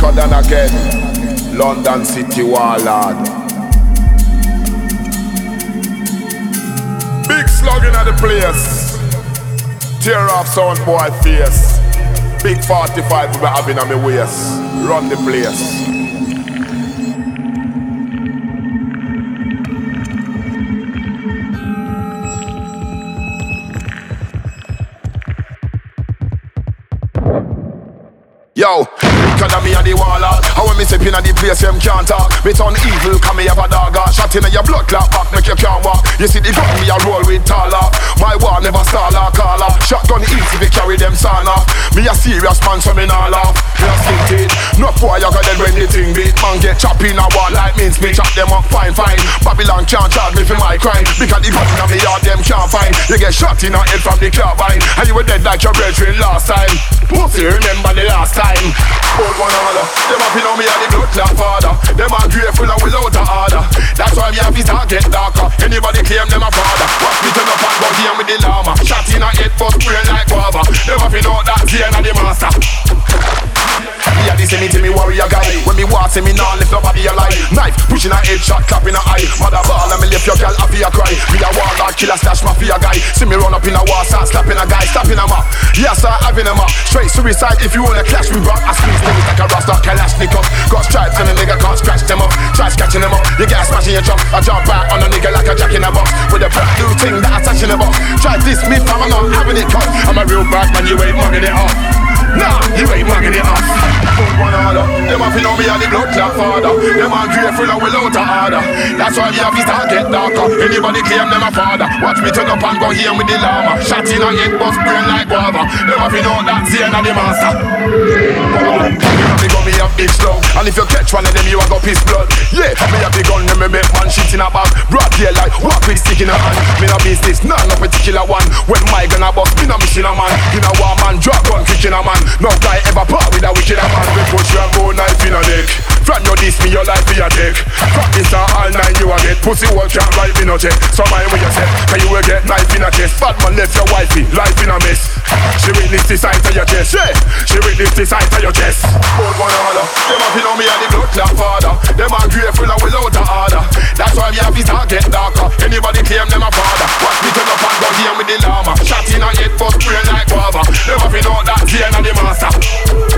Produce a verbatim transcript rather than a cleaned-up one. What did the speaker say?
Weaker than again. London City Warlord. Big slugging at the place. Tear off sound boy face. Big forty-five we be having on my waist. Run the place. Yo, because of me and the waller. How when me step in at the place, them can't talk. Me turn evil, cause me have a dagger. Shot in your blood clot back, make you can't walk. You see the gun, me a roll with taller. My war never stall or caller. Shotgun easy, they carry them son off. Me a serious man, so me not laugh. Me a skin teeth. No boy, you got dead when the thing beat. Man get chopped in a wall like mince. Me chop them up fine, fine. Babylon can't charge me for my crime. Because the gun in me yard, them can't find. You get shot in a head from the carbine. And you were dead like your brethren last time. Pussy, remember the last time. Old one order. Them up in on me and the blood clot father. Them are grateful and without a order. That's why me have to start get darker. Anybody claim them a father. Watch me turn up and go here with the llama. Shot in a head bust brain like guava. Them up in out that Zane and the master. Me a this me to me warrior guy. When me walk say me nah left nobody alive. Knife pushing a head shot clap in a eye. Mother ball and me left your girl happy a cry. Me a warlord killer slash mafia guy. See me run up in a war start slapping a guy. Slapping him up. Yeah start having him up. Straight suicide if you wanna clash with rock. I squeeze things like a rasta Kalashnikov. Got stripes and a nigga can't scratch them up. Try scratching them up. You get smashing your chop. I jump back on a nigga like a jack in a box. With a brand new thing that I touch in a box. Try this me fam I'm not having it cut. I'm a real bad man you ain't mugging it off. Nah, you ain't mugging it off. Put one order. Them have to know me and the blood clot father. Them are grateful and without a order. That's why me have to start get darker. Anybody claim them a father. Watch me turn up and go here with the llama. Shot in a head bust brain like guava. Them have to know that Zane and the master. Me go me have big slow. And if you catch one of them you a go piss blood. Yeah, me have the gun and me make man shit in a bag. Broad day like walk with stick in a hand. Me no business, none no particular one. When my gun a bust, me no mission a man. You know war man, drop gun kick in a man. No guy ever part with a wicked a man. We push you and go knife in a neck. From your diss me your life be a dick. Practice all nine you a get. Pussy wall can't ride in no jet. So mind what you say. Can you will get knife in a chest. Bad man left your wifey, life in a mess. She witness the sight of your chest. Yeah, she witness the sight of your chest. Old one order. Them have to know me and the blood clot father. Them are grateful and without a order. That's why me have to start get darker. Anybody claim them a father. Watch me turn up and go here with the llama. Shot in a head bust brain like guava. Them have to know that Zane and the master.